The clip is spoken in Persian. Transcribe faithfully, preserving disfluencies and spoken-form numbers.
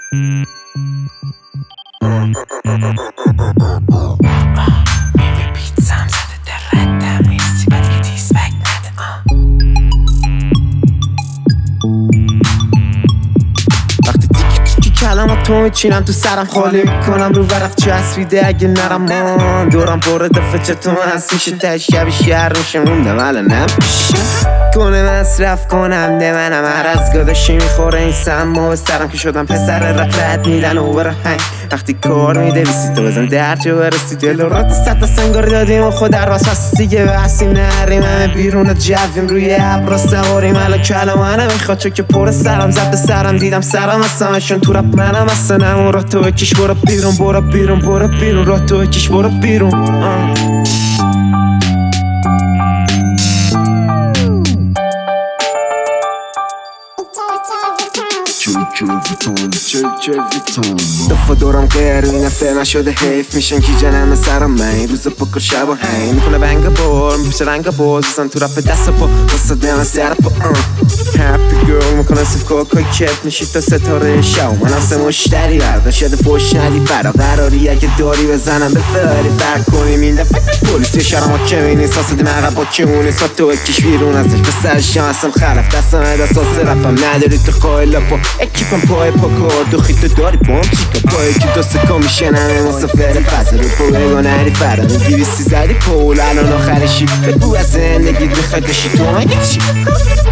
پیتزام زده در ردم نیستی بعد که دیسپک نده. وقتی تیکی تیکی کلمات تو میچینم تو سرم خالی میکنم رو ورق چسبیده اگه نرم من دورم پر دفعه چطور هست میشه تا شبی شهر میشه موندم الان نمیشه کنه مصرف کنم ده منم هر از گداشی میخوره این سم و سرم که شدم پسر رپ رد میدن و بره هنگ وقتی کار میده بیسی تو بزن در جا برسی دل و رات ست سنگار دادیم و خود در راست هست دیگه بحثیم نریم همه بیرون جویم روی عبر سواریم الان کلام منم میخواد چو که پر سرم زد به سرم دیدم سرم هستمشون تو رپ منم هستنم و را تو بکش برو بیرون برو بیرون برو بیرون را تو بکش برو بیرون آه. دفعه دورم غیر نفه نشده حیف میشن کی جنم سرم من روز پکر شب و هی میکنه بنگ بار میپیشه رنگ باز بزن تو رپ دست پا واسه دم سر پا هپی گرل میکنه صف کوکای کت میشی تا ستاره شو من هست مشتری بردن شده فوش ندی فرا قراری اگه داری بزنم به فراری فرق کنیم این دفعه پولیسی شرم ها که مینی ساسه دی مقب با که مونی سا تو اکیش بیرون ازش به سر شانسم خلف دستم هده ساس رپم نداری تو خواهی لپا اکیپم پای پا کار دو خیتو داری بام چیکا پای که دوست کام میشه نمه مسافر فضل رو پو بگو نری فرم دیویستی زدی پول الان آخرشی بگو از زندگی میخوای بشی تو مگه چی